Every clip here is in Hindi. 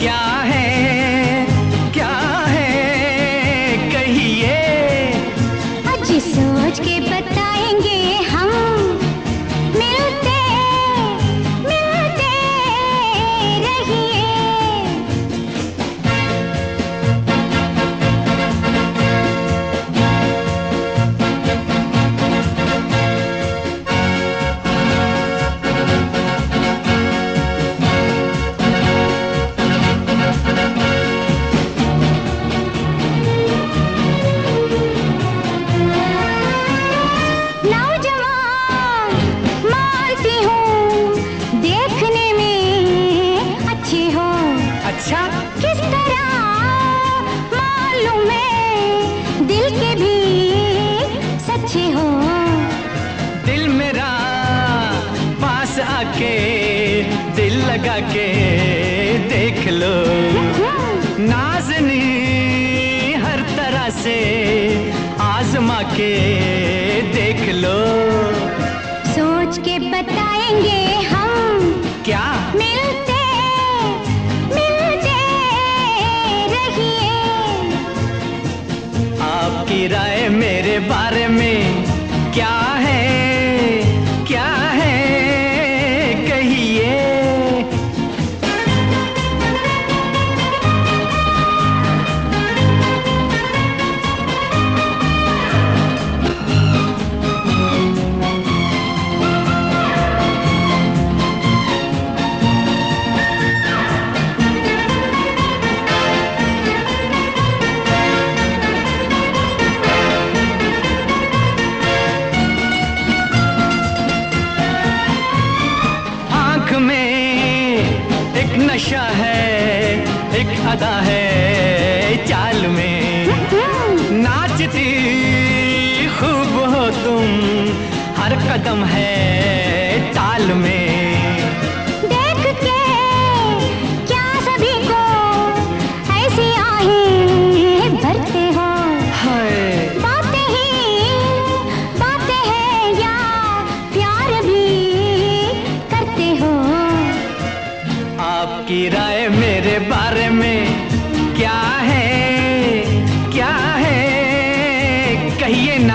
क्या है, क्या है कहिए। आज सोच के बताएंगे हम, मिलते मिलते रहिए। अच्छा किस तरह मालूम है, दिल के भी सच्चे हो। दिल मेरा पास आके दिल लगा के देख लो, नाज़नी हर तरह से आजमा के देख लो। सोच के बताएंगे हम, क्या मिलते मिलते रहिए। आपकी राय मेरे बारे में क्या है, क्या है कहिए। एक नशा है, एक अदा है चाल में, नाचती खूब हो तुम, हर कदम है ताल में। देख के क्या सभी को ऐसी आहें भरते हो। हाय बातें हैं या प्यार भी करते हो। आपकी राय मेरे बारे में क्या है, क्या है कहिए ना।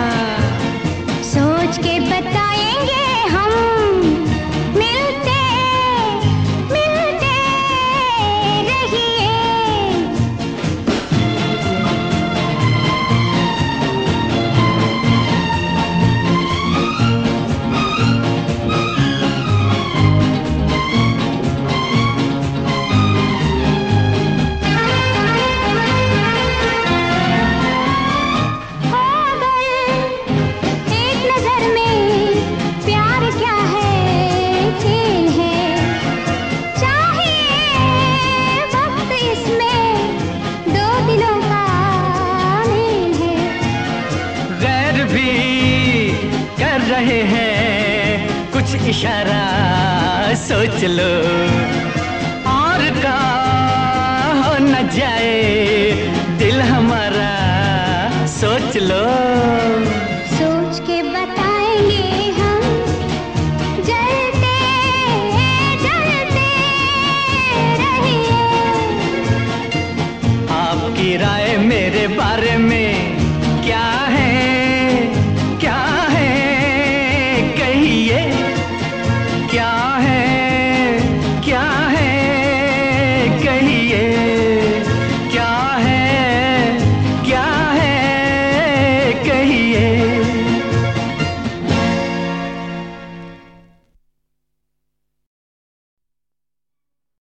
सोच के बताएंगे हम, मिलते मिलते रहिए। रहे हैं कुछ इशारा सोच लो, और का हो न जाए दिल हमारा सोच लो।